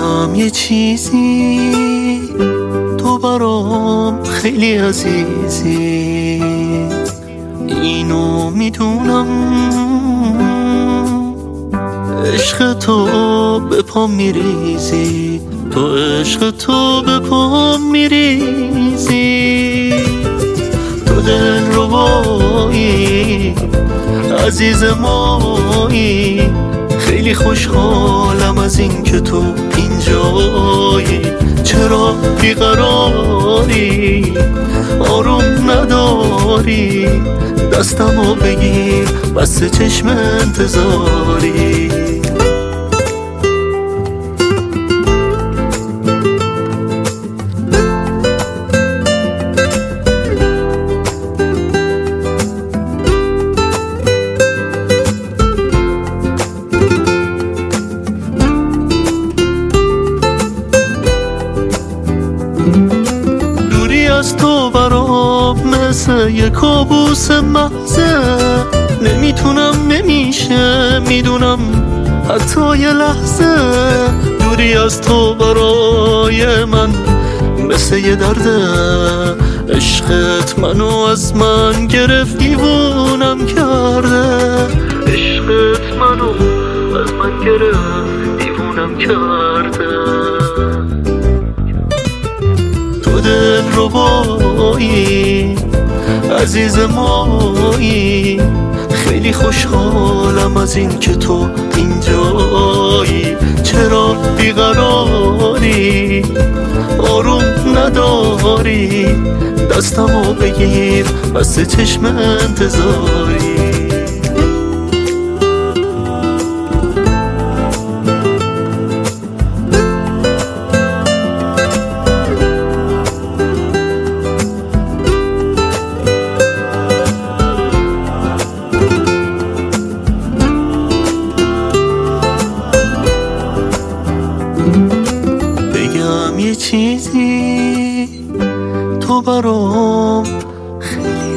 بگم یه چیزی، تو برام خیلی عزیزی، اینو میدونم. عشق تو به پام میریزی، تو عشق تو به پام میریزی، تو دل ربایی عزیز مایی. خیلی خوشحالم از این که تو اینجایی. چرا بیقراری، آروم نداری، دستمو بگیر بسته چشم انتظاری. از تو برام مثل یه کابوس محضه، نمیتونم نمیشه میدونم حتی یه لحظه. دوری از تو برای من مثل یه درده، عشقت منو از من گرفت دیوونم کرده، عشقت منو از من گرفت دیوونم کرده. تو دل ربایی عزیز مایی. خیلی خوشحالم از این که تو اینجایی. چرا بیقراری، آروم نداری، دستمو بگیر بسته چشم انتظاری. بگم یه چیزی، تو برام خیلی